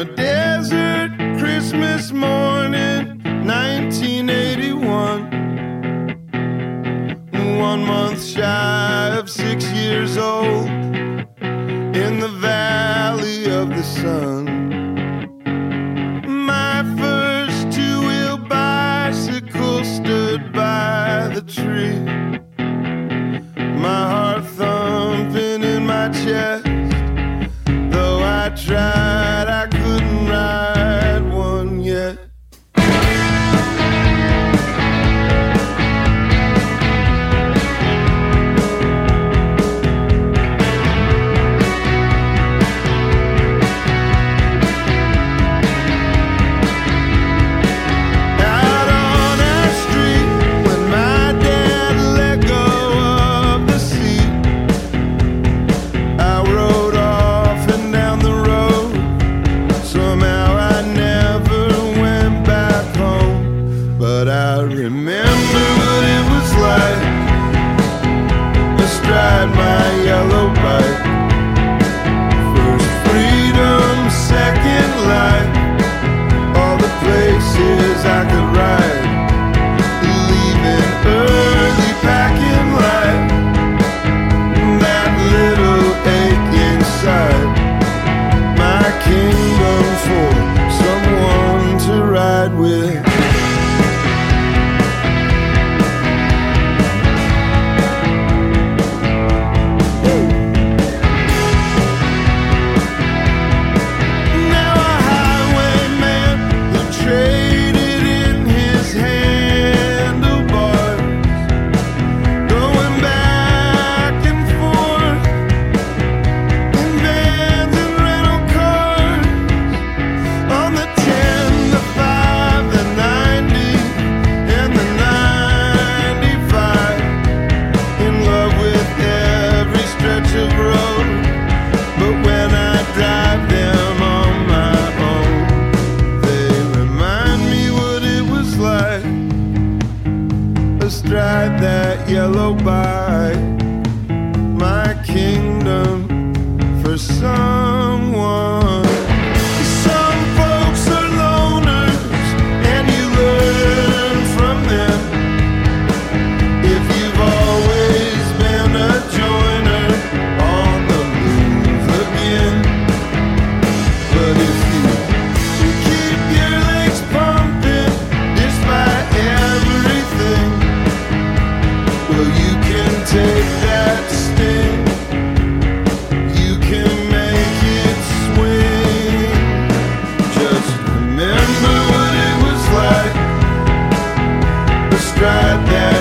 a desert Christmas morning, 1981. 1 month shy of 6 years old, in the valley of the sun. My first two-wheel bicycle stood by the tree, my heart thumping in my chest. Though I tried, I couldn't ride one yet. Remember what it was like astride my yellow bike. First freedom, second life, all the places I could ride. Leaving early, packing light, that little ache inside. My kingdom for someone to ride with. Astride that yellow bike, my kingdom for someone. Some folks are loners, and you learn from them. If you've always been a joiner, on the move again. But if you keep your legs pumping despite everything, well, you can take that sting, you can make it swing. Just remember what it was like astride that